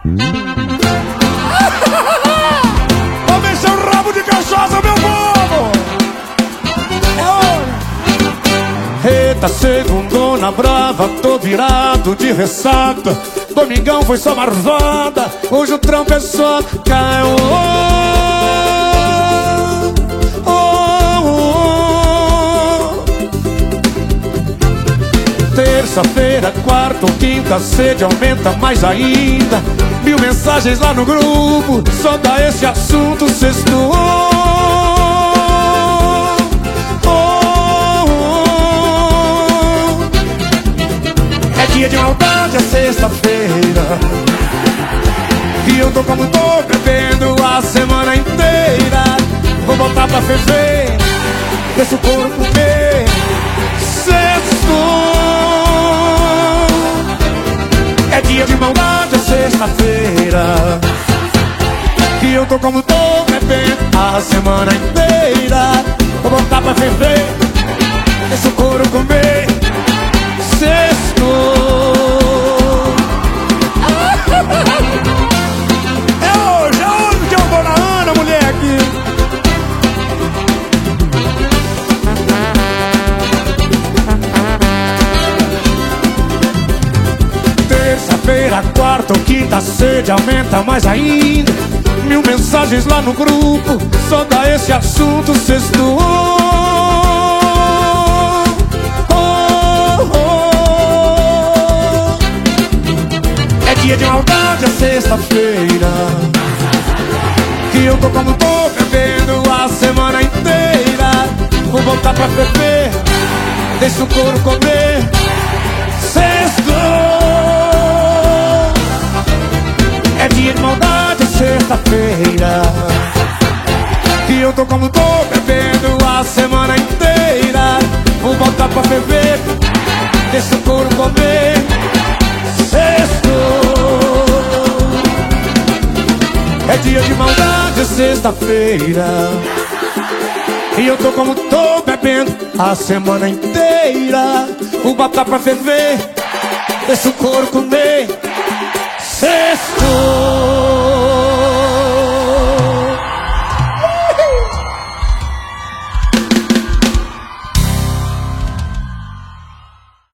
Vou mexer o rabo de cachaça, meu povo! Eita, segundona brava, tô virado de ressaca. Domingão foi só marvada, hoje o trampo é só caiu. Terça-feira, quarta ou quinta, a sede aumenta mais ainda. 1000 mensagens lá no grupo, só dá esse assunto sexto. É dia de maldade, é sexta-feira, e eu tô como tô, bebendo a semana inteira. Vou botar pra ferver, deixa o couro comer. Sexto. É dia de maldade, é sexta-feira, que eu tô como tô, bebendo a semana inteira. Vou botar pra ferver, deixa o couro comer. Sexto. É hoje que eu vou na Ana, moleque. Terça-feira, quarta ou quinta, a sede aumenta mais ainda. 1000 mensagens lá no grupo, só dá esse assunto sexto. É dia de maldade, é sexta-feira, que eu tô como tô, bebendo a semana inteira. Vou voltar pra ferver, deixa o couro comer. Sexto. É dia de maldade, é sexta-feira, que eu tô como tô, bebendo a semana inteira. Vou botar pra ferver, deixa o couro comer. Sexto. É dia de maldade, é sexta-feira, e eu tô como tô, bebendo a semana inteira. Vou botar pra ferver, deixa o couro comer.